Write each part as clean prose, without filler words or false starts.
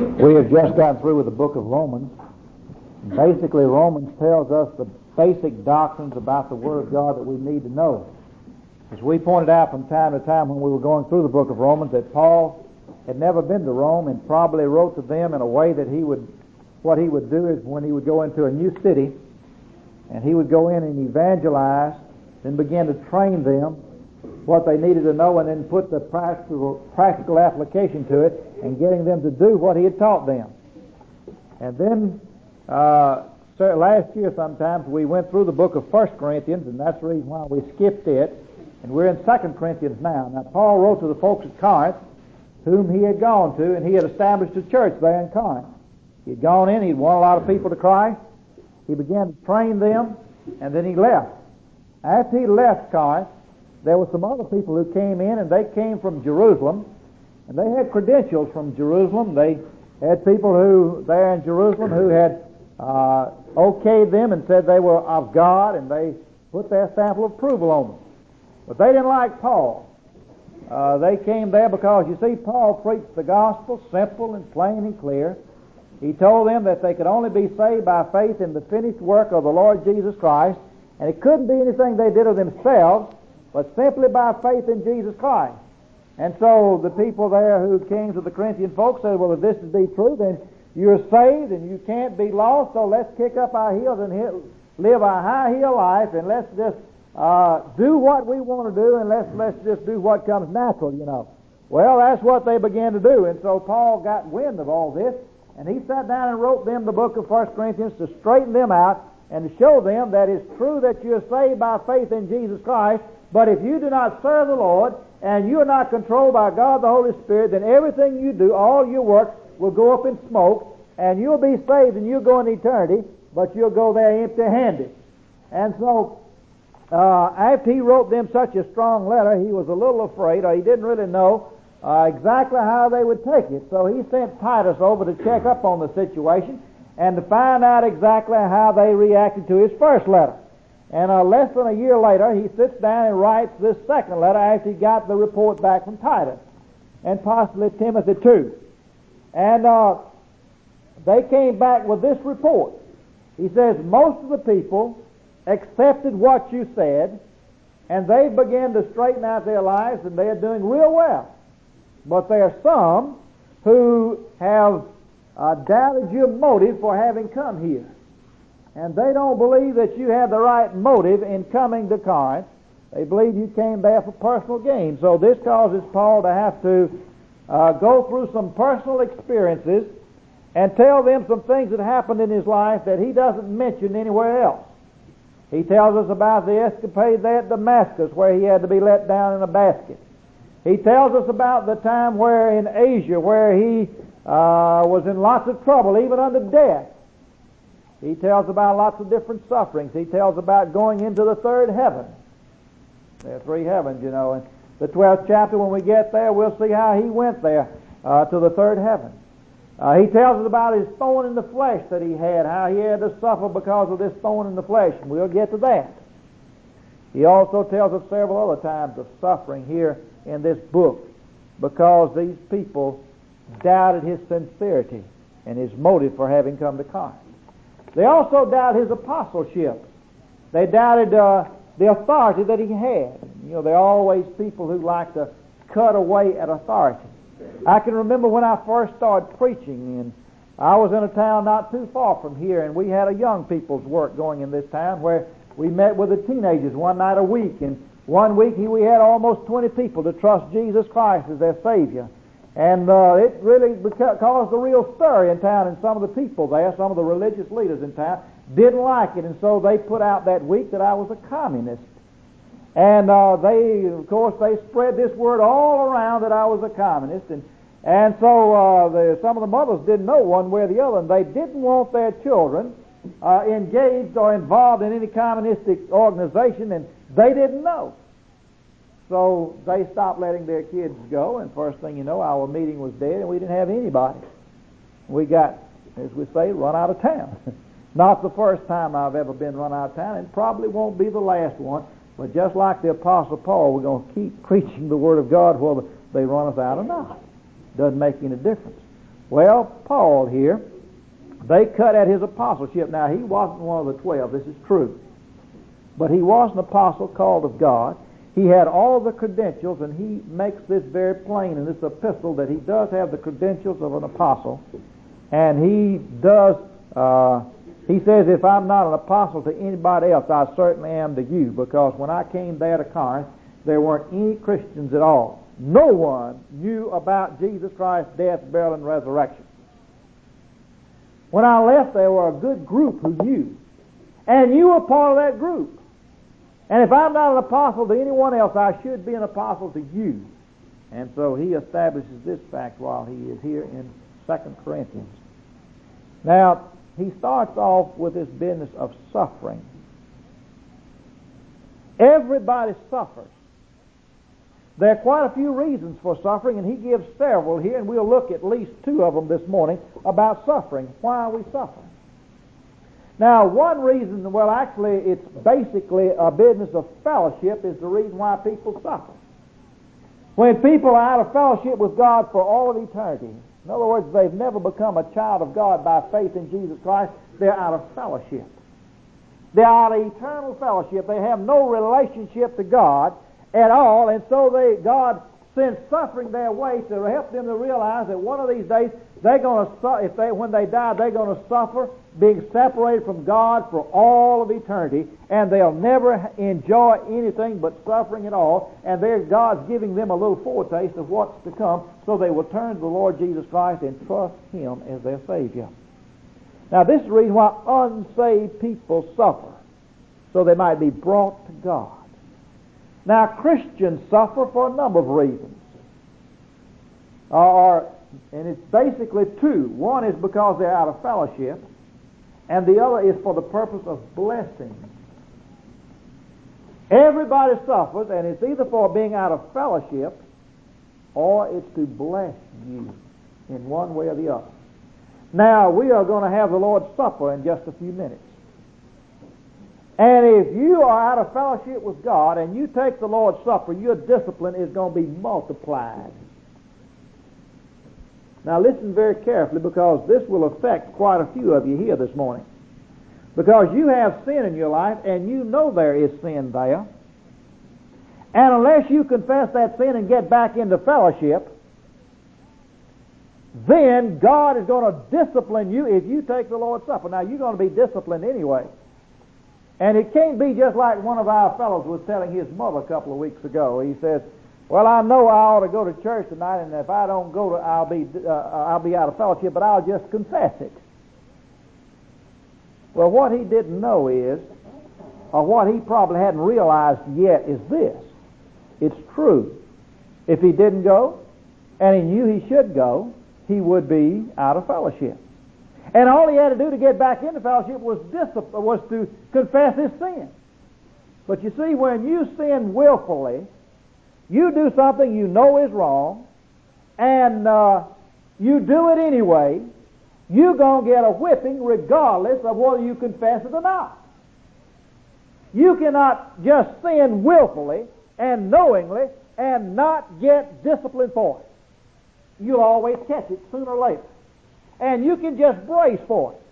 We have just gotten through with the book of Romans. Basically, Romans tells us the basic doctrines about the Word of God that we need to know. As we pointed out from time to time when we were going through the book of Romans, that Paul had never been to Rome and probably wrote to them in a way that what he would do is when he would go into a new city and he would go in and evangelize, then begin to train them what they needed to know, and then put the practical application to it and getting them to do what he had taught them. And then last year sometimes we went through the book of 1 Corinthians, and that's the reason why we skipped it, and we're in 2 Corinthians now. Now Paul wrote to the folks at Corinth whom he had gone to, and he had established a church there in Corinth. He had gone in, he'd won a lot of people to Christ, he began to train them, and then he left. After he left Corinth, there were some other people who came in, and they came from Jerusalem, and they had credentials from Jerusalem. They had people who there in Jerusalem who had okayed them and said they were of God, and they put their stamp of approval on them. But they didn't like Paul. They came there because, you see, Paul preached the gospel simple and plain and clear. He told them that they could only be saved by faith in the finished work of the Lord Jesus Christ, and it couldn't be anything they did of themselves, but simply by faith in Jesus Christ. And so the people there who came to the Corinthian folks said, well, if this is be true, then you're saved and you can't be lost, so let's kick up our heels and live a high heel life, and let's just do what we want to do, and let's just do what comes natural, you know. Well, that's what they began to do, and so Paul got wind of all this, and he sat down and wrote them the book of 1 Corinthians to straighten them out and to show them that it's true that you're saved by faith in Jesus Christ, but if you do not serve the Lord and you are not controlled by God the Holy Spirit, then everything you do, all your work, will go up in smoke, and you'll be saved and you'll go in eternity, but you'll go there empty-handed. And so after he wrote them such a strong letter, he was a little afraid, or he didn't really know exactly how they would take it. So he sent Titus over to check up on the situation and to find out exactly how they reacted to his first letter. And less than a year later, he sits down and writes this second letter after he got the report back from Titus, and possibly Timothy too. And they came back with this report. He says, most of the people accepted what you said, and they began to straighten out their lives, and they are doing real well. But there are some who have doubted your motive for having come here. And they don't believe that you had the right motive in coming to Corinth. They believe you came there for personal gain. So this causes Paul to have to go through some personal experiences and tell them some things that happened in his life that he doesn't mention anywhere else. He tells us about the escapade there at Damascus, where he had to be let down in a basket. He tells us about the time where in Asia, where he was in lots of trouble, even unto death. He tells about lots of different sufferings. He tells about going into the third heaven. There are three heavens, you know. In the 12th chapter, when we get there, we'll see how he went there to the third heaven. He tells us about his thorn in the flesh that he had, how he had to suffer because of this thorn in the flesh, and we'll get to that. He also tells us several other times of suffering here in this book because these people doubted his sincerity and his motive for having come to Corinth. They also doubted his apostleship. They doubted the authority that he had. You know, there are always people who like to cut away at authority. I can remember when I first started preaching, and I was in a town not too far from here, and we had a young people's work going in this town where we met with the teenagers one night a week, and one week we had almost 20 people to trust Jesus Christ as their Savior. And it really caused a real stir in town, and some of the people there, some of the religious leaders in town, didn't like it, and so they put out that week that I was a communist. And they spread this word all around that I was a communist, and so some of the mothers didn't know one way or the other, and they didn't want their children engaged or involved in any communistic organization, and they didn't know. So they stopped letting their kids go, and first thing you know, our meeting was dead, and we didn't have anybody. We got, as we say, run out of town. Not the first time I've ever been run out of town, and probably won't be the last one. But just like the Apostle Paul, we're going to keep preaching the Word of God whether they run us out or not. Doesn't make any difference. Well, Paul here, they cut at his apostleship. Now, he wasn't one of the 12, this is true. But he was an apostle called of God. He had all the credentials, and he makes this very plain in this epistle that he does have the credentials of an apostle. And he does, he says, if I'm not an apostle to anybody else, I certainly am to you, because when I came there to Corinth, there weren't any Christians at all. No one knew about Jesus Christ's death, burial, and resurrection. When I left, there were a good group who knew. And you were part of that group. And if I'm not an apostle to anyone else, I should be an apostle to you. And so he establishes this fact while he is here in 2 Corinthians. Now, he starts off with this business of suffering. Everybody suffers. There are quite a few reasons for suffering, and he gives several here, and we'll look at least 2 of them this morning about suffering. Why are we suffering? Now, one reason, well, actually, it's basically a business of fellowship is the reason why people suffer. When people are out of fellowship with God for all of eternity, in other words, they've never become a child of God by faith in Jesus Christ, they're out of fellowship. They're out of eternal fellowship. They have no relationship to God at all, and so God sends suffering their way to help them to realize that one of these days they're going to, when they die, they're going to suffer being separated from God for all of eternity, and they'll never enjoy anything but suffering at all, and God's giving them a little foretaste of what's to come, so they will turn to the Lord Jesus Christ and trust Him as their Savior. Now, this is the reason why unsaved people suffer, so they might be brought to God. Now, Christians suffer for a number of reasons. And it's basically 2. One is because they're out of fellowship, and the other is for the purpose of blessing. Everybody suffers, and it's either for being out of fellowship or it's to bless you in one way or the other. Now, we are going to have the Lord's Supper in just a few minutes. And if you are out of fellowship with God and you take the Lord's Supper, your discipline is going to be multiplied. Now listen very carefully, because this will affect quite a few of you here this morning. Because you have sin in your life and you know there is sin there. And unless you confess that sin and get back into fellowship, then God is going to discipline you if you take the Lord's Supper. Now you're going to be disciplined anyway. And it can't be just like one of our fellows was telling his mother a couple of weeks ago. He says, well, I know I ought to go to church tonight, and if I don't go, I'll be out of fellowship, but I'll just confess it. Well, what he didn't know is, or what he probably hadn't realized yet, is this. It's true. If he didn't go, and he knew he should go, he would be out of fellowship. And all he had to do to get back into fellowship was to confess his sin. But you see, when you sin willfully, you do something you know is wrong, and you do it anyway, you're going to get a whipping regardless of whether you confess it or not. You cannot just sin willfully and knowingly and not get discipline for it. You'll always catch it sooner or later. And you can just brace for it.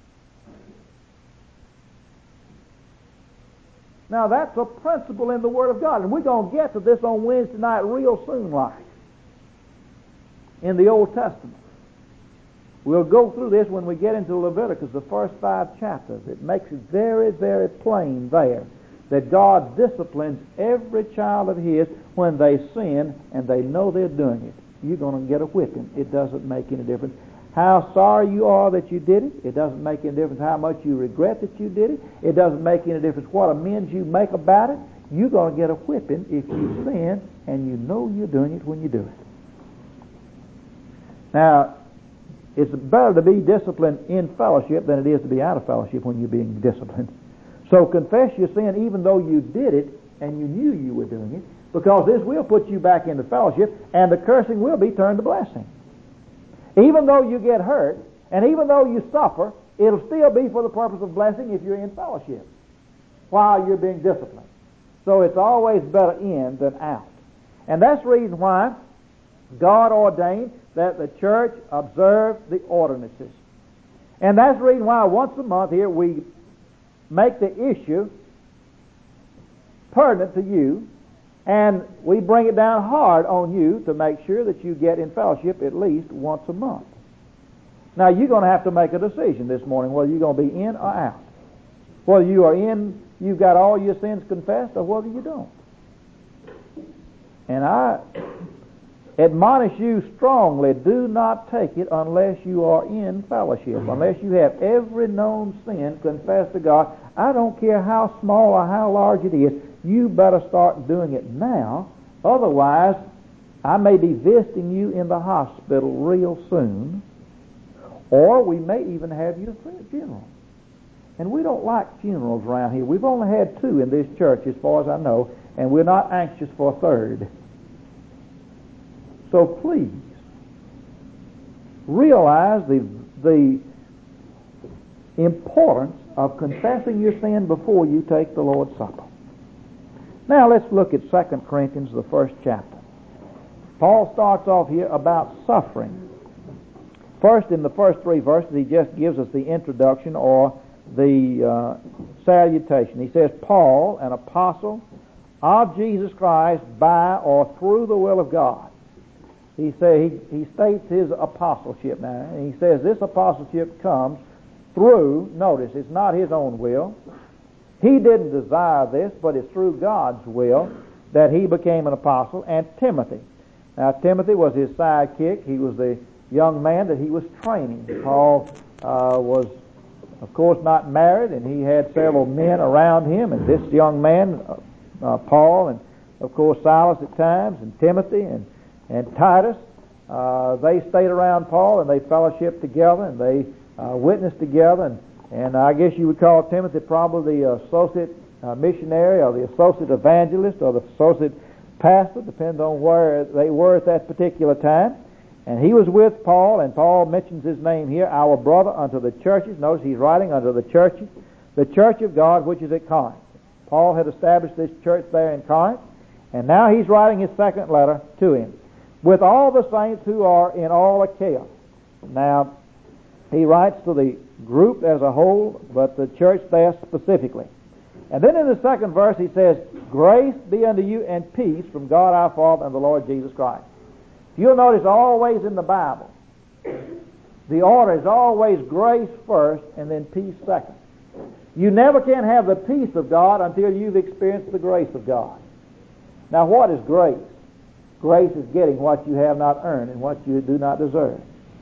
Now that's a principle in the Word of God, and we're going to get to this on Wednesday night real soon, like in the Old Testament. We'll go through this when we get into Leviticus, the first 5 chapters. It makes it very, very plain there that God disciplines every child of His when they sin and they know they're doing it. You're going to get a whipping. It doesn't make any difference how sorry you are that you did it. It doesn't make any difference how much you regret that you did it. It doesn't make any difference what amends you make about it. You're going to get a whipping if you sin and you know you're doing it when you do it. Now, it's better to be disciplined in fellowship than it is to be out of fellowship when you're being disciplined. So confess your sin even though you did it and you knew you were doing it, because this will put you back into fellowship, and the cursing will be turned to blessing. Even though you get hurt, and even though you suffer, it'll still be for the purpose of blessing if you're in fellowship while you're being disciplined. So it's always better in than out. And that's the reason why God ordained that the church observe the ordinances. And that's the reason why once a month here we make the issue pertinent to you, and we bring it down hard on you to make sure that you get in fellowship at least once a month. Now you're going to have to make a decision this morning whether you're going to be in or out. Whether you are in, you've got all your sins confessed, or whether you don't. And I admonish you strongly, do not take it unless you are in fellowship, unless you have every known sin confessed to God. I don't care how small or how large it is, you better start doing it now. Otherwise, I may be visiting you in the hospital real soon, or we may even have you at a funeral. And we don't like funerals around here. We've only had 2 in this church as far as I know, and we're not anxious for a third. So please, realize the importance of confessing your sin before you take the Lord's Supper. Now let's look at 2 Corinthians, the 1st chapter. Paul starts off here about suffering. First, in the first 3 verses, he just gives us the introduction or the salutation. He says, Paul, an apostle of Jesus Christ by or through the will of God. He states his apostleship now, and he says this apostleship comes through, notice, it's not his own will. He didn't desire this, but it's through God's will that he became an apostle, and Timothy. Now, Timothy was his sidekick. He was the young man that he was training. Paul was, of course, not married, and he had several men around him, and this young man, Paul, and, of course, Silas at times, and Timothy, and Titus, they stayed around Paul, and they fellowshiped together, and they witnessed together, and I guess you would call Timothy probably the associate missionary or the associate evangelist or the associate pastor, depends on where they were at that particular time. And he was with Paul, and Paul mentions his name here, our brother unto the churches. Notice he's writing unto the churches, the church of God which is at Corinth. Paul had established this church there in Corinth, and now he's writing his second letter to him, with all the saints who are in all Achaia. Now, he writes to the group as a whole, but the church there specifically. And then in the second verse he says, grace be unto you and peace from God our Father and the Lord Jesus Christ. You'll notice always in the Bible, the order is always grace first and then peace second. You never can have the peace of God until you've experienced the grace of God. Now, what is grace? Grace is getting what you have not earned and what you do not deserve.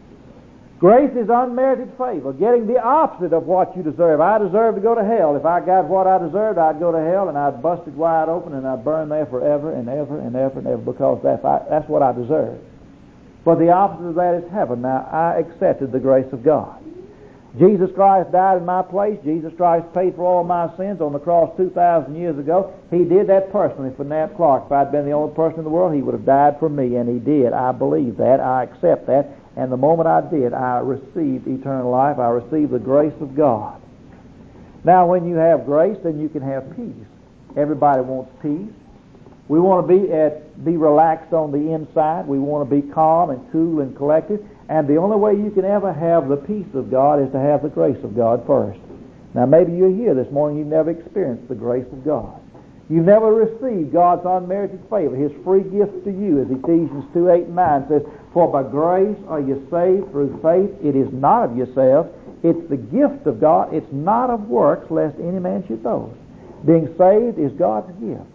Grace is unmerited favor, getting the opposite of what you deserve. I deserve to go to hell. If I got what I deserved, I'd go to hell, and I'd bust it wide open, and I'd burn there forever and ever and ever and ever, because that's what I deserve. But the opposite of that is heaven. Now, I accepted the grace of God. Jesus Christ died in my place. Jesus Christ paid for all my sins on the cross 2,000 years ago. He did that personally for Nat Clark. If I'd been the only person in the world, he would have died for me, and he did. I believe that. I accept that. And the moment I did, I received eternal life. I received the grace of God. Now, when you have grace, then you can have peace. Everybody wants peace. We want to be relaxed on the inside. We want to be calm and cool and collected. And the only way you can ever have the peace of God is to have the grace of God first. Now, maybe you're here this morning, you've never experienced the grace of God. You've never received God's unmerited favor, His free gift to you, as Ephesians 2:8-9 says, for by grace are you saved through faith. It is not of yourselves. It's the gift of God. It's not of works, lest any man should boast. Being saved is God's gift.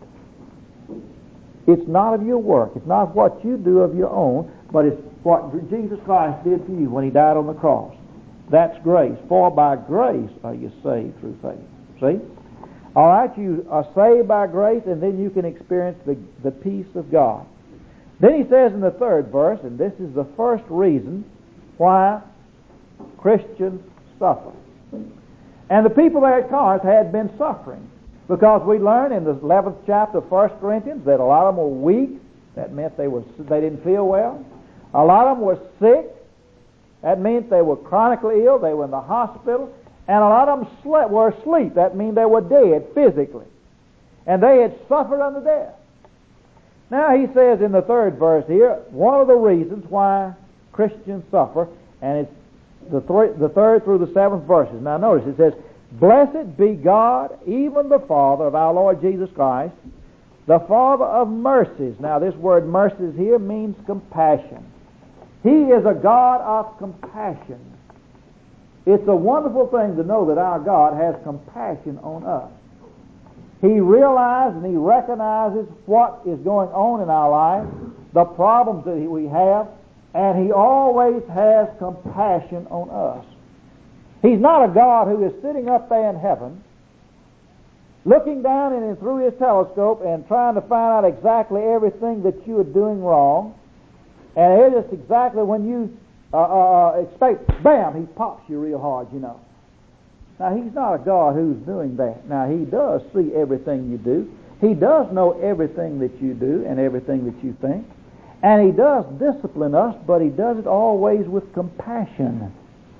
It's not of your work. It's not what you do of your own, but it's what Jesus Christ did for you when He died on the cross. That's grace. For by grace are you saved through faith. See? All right, you are saved by grace, and then you can experience the peace of God. Then he says in the third verse, and this is the first reason why Christians suffer. And the people there at Corinth had been suffering, because we learn in the 11th chapter of 1 Corinthians that a lot of them were weak. That meant they didn't feel well. A lot of them were sick. That meant they were chronically ill. They were in the hospital. And a lot of them were asleep. That means they were dead physically. And they had suffered unto death. Now he says in the third verse here, one of the reasons why Christians suffer, and it's the third through the seventh verses. Now notice it says, "Blessed be God, even the Father of our Lord Jesus Christ, the Father of mercies." Now this word mercies here means compassion. He is a God of compassion. It's a wonderful thing to know that our God has compassion on us. He realizes and He recognizes what is going on in our life, the problems that we have, and He always has compassion on us. He's not a God who is sitting up there in heaven, looking down in and through His telescope and trying to find out exactly everything that you are doing wrong. And it is exactly when you expect, bam, He pops you real hard, you know. Now, He's not a God who's doing that. Now, He does see everything you do. He does know everything that you do and everything that you think. And He does discipline us, but He does it always with compassion.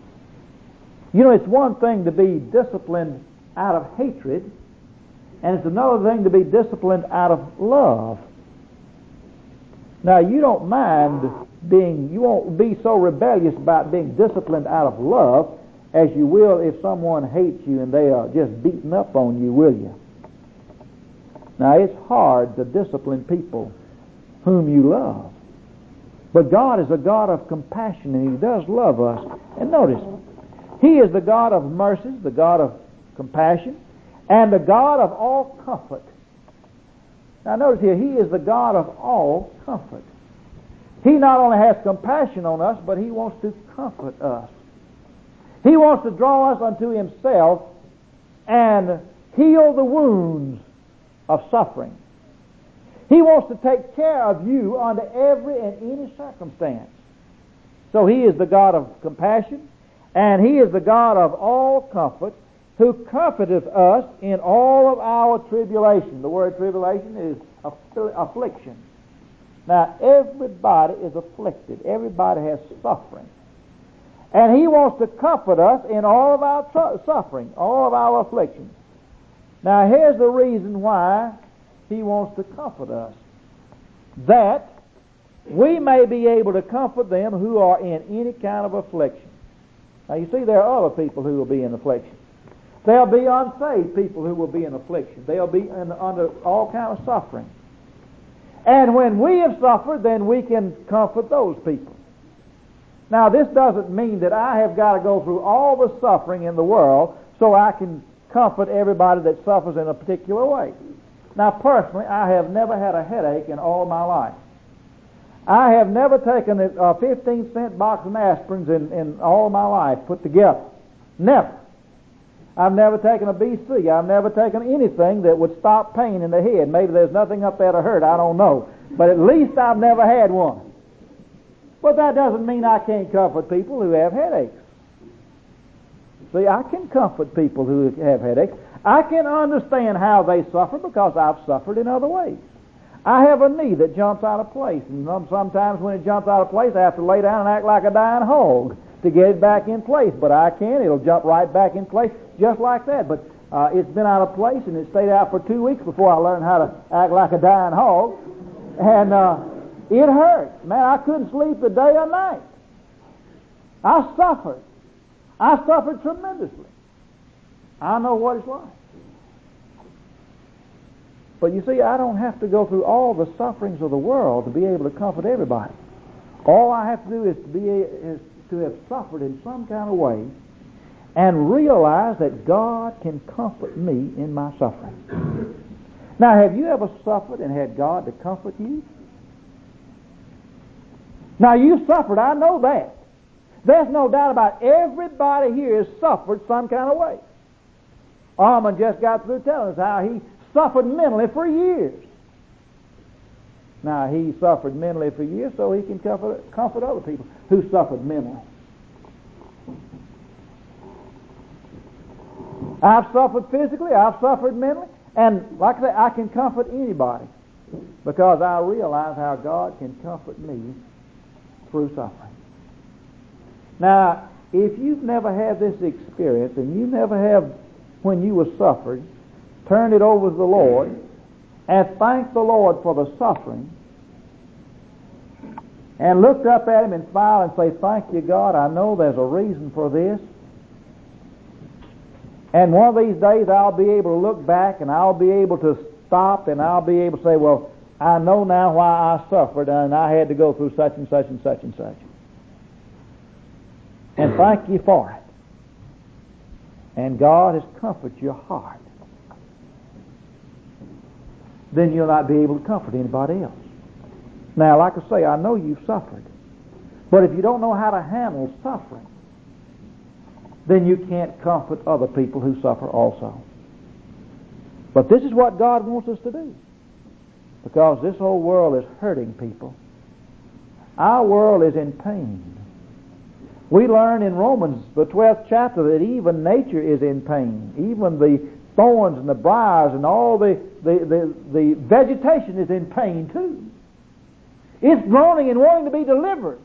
You know, it's one thing to be disciplined out of hatred, and it's another thing to be disciplined out of love. Now, you don't mind you won't be so rebellious about being disciplined out of love as you will if someone hates you and they are just beating up on you, will you? Now, it's hard to discipline people whom you love. But God is a God of compassion, and He does love us. And notice, He is the God of mercies, the God of compassion, and the God of all comfort. Now notice here, He is the God of all comfort. He not only has compassion on us, but He wants to comfort us. He wants to draw us unto Himself and heal the wounds of suffering. He wants to take care of you under every and any circumstance. So He is the God of compassion, and He is the God of all comfort, who comforteth us in all of our tribulation. The word tribulation is affliction. Now, everybody is afflicted. Everybody has suffering. And He wants to comfort us in all of our suffering, all of our afflictions. Now, here's the reason why He wants to comfort us. That we may be able to comfort them who are in any kind of affliction. Now, you see, there are other people who will be in affliction. There'll be unsaved people who will be in affliction. They'll be under all kind of suffering. And when we have suffered, then we can comfort those people. Now, this doesn't mean that I have got to go through all the suffering in the world so I can comfort everybody that suffers in a particular way. Now, personally, I have never had a headache in all my life. I have never taken a 15-cent box of aspirins in all my life put together. Never. I've never taken a BC. I've never taken anything that would stop pain in the head. Maybe there's nothing up there to hurt. I don't know. But at least I've never had one. But that doesn't mean I can't comfort people who have headaches. See, I can comfort people who have headaches. I can understand how they suffer because I've suffered in other ways. I have a knee that jumps out of place, and sometimes when it jumps out of place, I have to lay down and act like a dying hog to get it back in place. But I can. It'll jump right back in place just like that. But it's been out of place, and it stayed out for 2 weeks before I learned how to act like a dying hog. And it hurt. Man, I couldn't sleep a day or night. I suffered. I suffered tremendously. I know what it's like. But you see, I don't have to go through all the sufferings of the world to be able to comfort everybody. All I have to do is to have suffered in some kind of way and realize that God can comfort me in my suffering. Now, have you ever suffered and had God to comfort you? Now, you suffered, I know that. There's no doubt about it. Everybody here has suffered some kind of way. Armand just got through telling us how he suffered mentally for years. Now, he suffered mentally for years so he can comfort other people who suffered mentally. I've suffered physically, I've suffered mentally, and like I say, I can comfort anybody because I realize how God can comfort me through suffering. Now, if you've never had this experience and you never have, when you were suffered, turned it over to the Lord and thanked the Lord for the suffering, and looked up at Him and smiled and say, "Thank you, God, I know there's a reason for this. And one of these days I'll be able to look back and I'll be able to stop and I'll be able to say, well, I know now why I suffered and I had to go through such and such and such and such. And thank you for it. And God has comforted your heart. Then you'll not be able to comfort anybody else. Now, like I say, I know you've suffered. But if you don't know how to handle suffering, then you can't comfort other people who suffer also. But this is what God wants us to do. Because this whole world is hurting people. Our world is in pain. We learn in Romans, the 12th chapter, that even nature is in pain. Even the thorns and the briars and all the vegetation is in pain too. It's groaning and wanting to be delivered.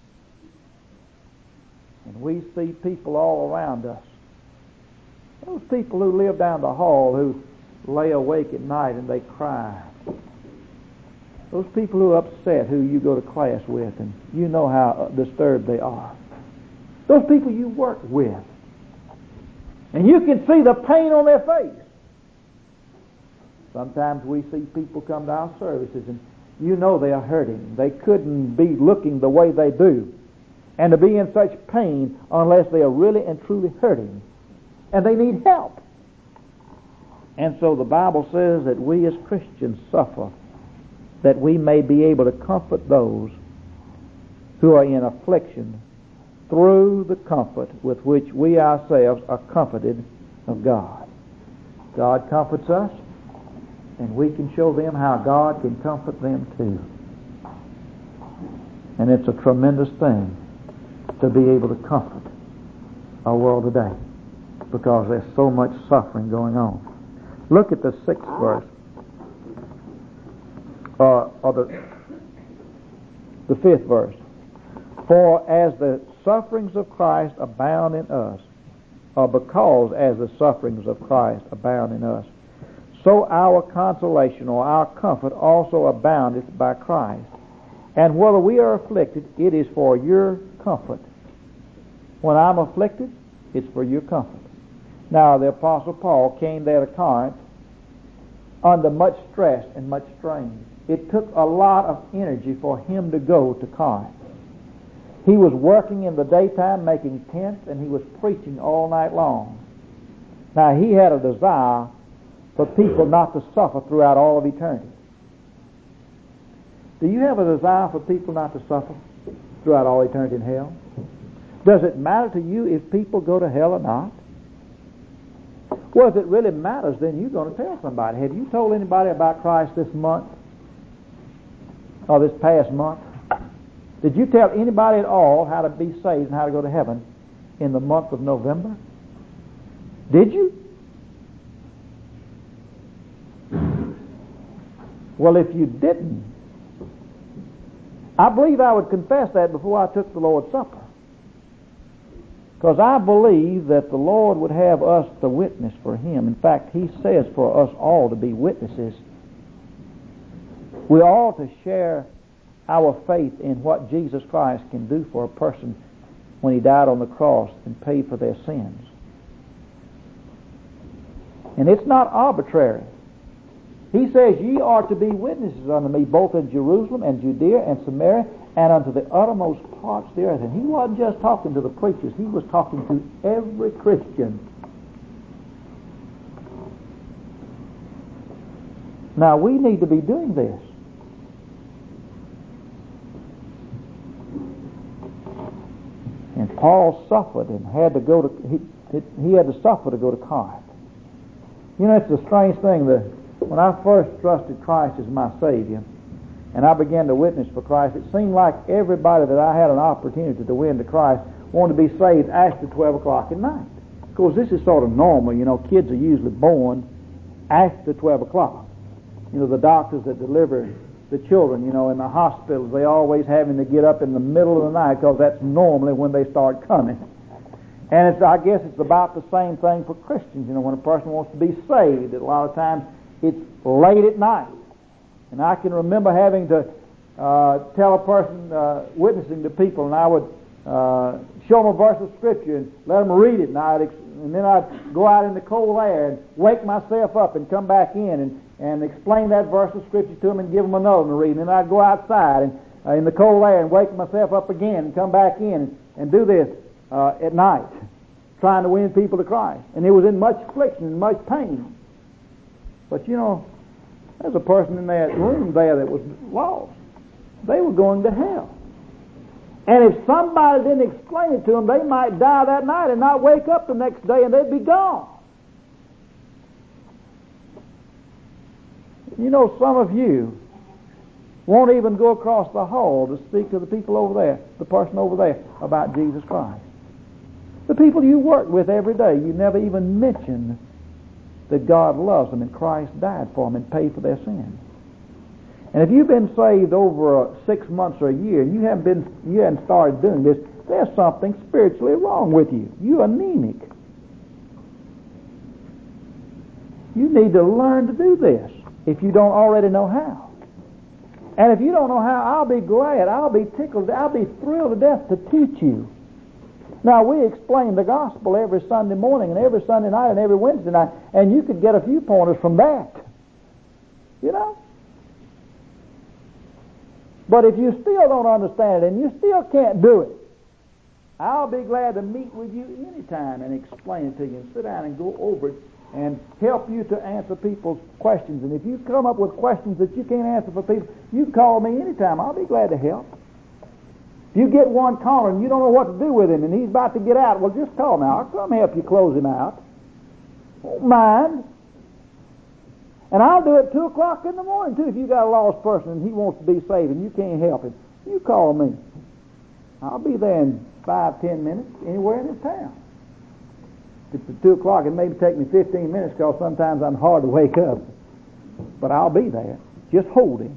And we see people all around us. Those people who live down the hall who lay awake at night and they cry. Those people who are upset who you go to class with and you know how disturbed they are. Those people you work with. And you can see the pain on their face. Sometimes we see people come to our services and you know they are hurting. They couldn't be looking the way they do and to be in such pain unless they are really and truly hurting. And they need help. And so the Bible says that we as Christians suffer that we may be able to comfort those who are in affliction through the comfort with which we ourselves are comforted of God. God comforts us, and we can show them how God can comfort them too. And it's a tremendous thing to be able to comfort our world today because there's so much suffering going on. Look at the 6th verse, or the 5th verse. For as the sufferings of Christ abound in us, or because as the sufferings of Christ abound in us, so our consolation or our comfort also aboundeth by Christ. And whether we are afflicted, it is for your comfort. When I'm afflicted, it's for your comfort. Now, the Apostle Paul came there to Corinth under much stress and much strain. It took a lot of energy for him to go to Corinth. He was working in the daytime making tents, and he was preaching all night long. Now, he had a desire for people not to suffer throughout all of eternity. Do you have a desire for people not to suffer throughout all eternity in hell? Does it matter to you if people go to hell or not? Well, if it really matters, then you're going to tell somebody. Have you told anybody about Christ this month? Or this past month? Did you tell anybody at all how to be saved and how to go to heaven in the month of November? Did you? Well, if you didn't, I believe I would confess that before I took the Lord's Supper. Because I believe that the Lord would have us to witness for Him. In fact, He says for us all to be witnesses. We ought to share our faith in what Jesus Christ can do for a person when He died on the cross and paid for their sins. And it's not arbitrary. He says, ye are to be witnesses unto me both in Jerusalem and Judea and Samaria and unto the uttermost parts of the earth. And he wasn't just talking to the preachers. He was talking to every Christian. Now, we need to be doing this. And Paul suffered and had to go to, he had to suffer to go to Corinth. You know, it's a strange thing that when I first trusted Christ as my Savior and I began to witness for Christ, it seemed like everybody that I had an opportunity to win to Christ wanted to be saved after 12 o'clock at night. Of course, this is sort of normal. You know, kids are usually born after 12 o'clock. You know, the doctors that deliver the children, you know, in the hospitals, they always having to get up in the middle of the night because that's normally when they start coming. And I guess it's about the same thing for Christians. You know, when a person wants to be saved, a lot of times it's late at night. And I can remember having to tell a person witnessing to people, and I would show them a verse of Scripture and let them read it, and then I'd go out in the cold air and wake myself up and come back in and explain that verse of Scripture to them and give them another one to read. And then I'd go outside and in the cold air and wake myself up again and come back in and do this at night, trying to win people to Christ. And it was in much affliction and much pain. But you know, there's a person in that room there that was lost. They were going to hell. And if somebody didn't explain it to them, they might die that night and not wake up the next day, and they'd be gone. You know, some of you won't even go across the hall to speak to the people over there, the person over there, about Jesus Christ. The people you work with every day, you never even mention that God loves them and Christ died for them and paid for their sins. And if you've been saved over 6 months or a year and you haven't started doing this, there's something spiritually wrong with you. You're anemic. You need to learn to do this if you don't already know how. And if you don't know how, I'll be glad, I'll be tickled, I'll be thrilled to death to teach you. Now, we explain the gospel every Sunday morning and every Sunday night and every Wednesday night, and you could get a few pointers from that. You know? But if you still don't understand it and you still can't do it, I'll be glad to meet with you anytime and explain it to you and sit down and go over it and help you to answer people's questions. And if you come up with questions that you can't answer for people, you call me anytime. I'll be glad to help. If you get one caller and you don't know what to do with him and he's about to get out, well, just call me. I'll come help you close him out. Won't mind. And I'll do it 2 o'clock in the morning, too, if you got a lost person and he wants to be saved and you can't help him. You call me. I'll be there in 5-10 minutes anywhere in this town. If it's at 2 o'clock, it may take me 15 minutes because sometimes I'm hard to wake up. But I'll be there. Just hold him.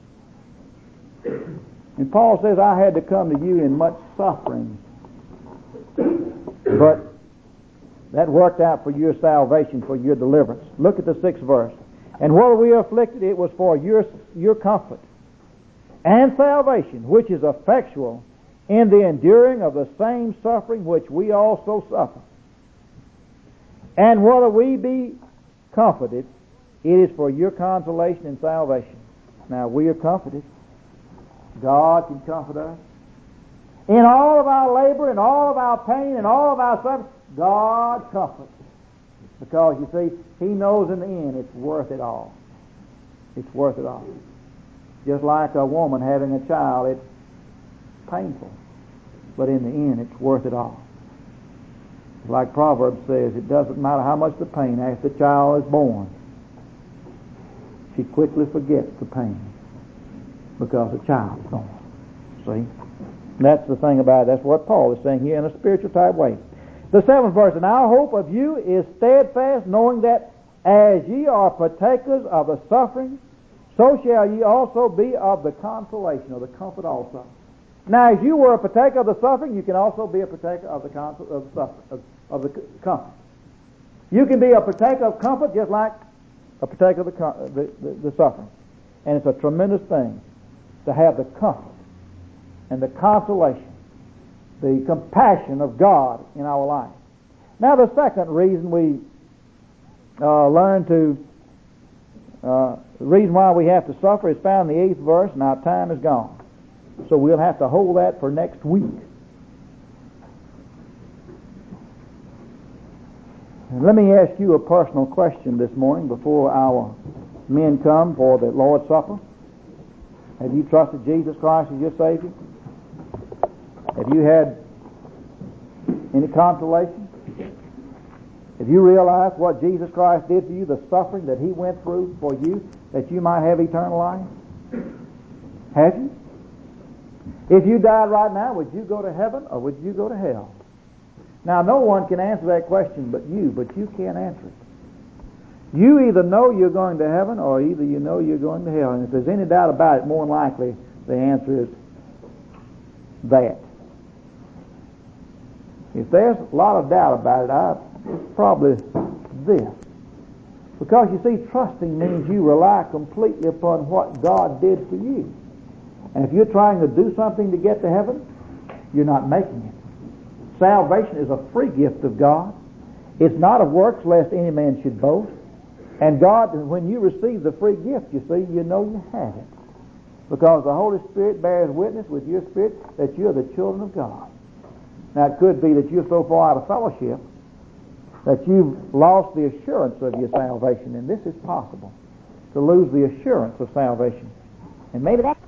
And Paul says, I had to come to you in much suffering. But that worked out for your salvation, for your deliverance. Look at the 6th verse. And whether we are afflicted, it was for your comfort and salvation, which is effectual in the enduring of the same suffering which we also suffer. And whether we be comforted, it is for your consolation and salvation. Now, we are comforted. God can comfort us. In all of our labor, in all of our pain, in all of our suffering, God comforts. Because, you see, He knows in the end it's worth it all. It's worth it all. Just like a woman having a child, it's painful. But in the end, it's worth it all. Like Proverbs says, it doesn't matter how much the pain after the child is born. She quickly forgets the pain because the child is born. See? And that's the thing about it. That's what Paul is saying here in a spiritual type way. The 7th verse, and our hope of you is steadfast, knowing that as ye are partakers of the suffering, so shall ye also be of the consolation, or the comfort also. Now, as you were a partaker of the suffering, you can also be a partaker of the comfort. You can be a partaker of comfort just like a partaker of the suffering. And it's a tremendous thing to have the comfort and the consolation, the compassion of God in our life. Now, the second reason we the reason why we have to suffer is found in the 8th verse, and our time is gone. So we'll have to hold that for next week. And let me ask you a personal question this morning before our men come for the Lord's Supper. Have you trusted Jesus Christ as your Savior? Have you had any consolation? Have you realized what Jesus Christ did for you, the suffering that He went through for you, that you might have eternal life? Have you? If you died right now, would you go to heaven or would you go to hell? Now, no one can answer that question but you can't answer it. You either know you're going to heaven or either you know you're going to hell. And if there's any doubt about it, more than likely the answer is that. If there's a lot of doubt about it, it's probably this. Because you see, trusting means you rely completely upon what God did for you. And if you're trying to do something to get to heaven, you're not making it. Salvation is a free gift of God. It's not of works, lest any man should boast. And God, when you receive the free gift, you see, you know you have it. Because the Holy Spirit bears witness with your spirit that you're the children of God. Now, it could be that you're so far out of fellowship that you've lost the assurance of your salvation. And this is possible, to lose the assurance of salvation. And maybe that's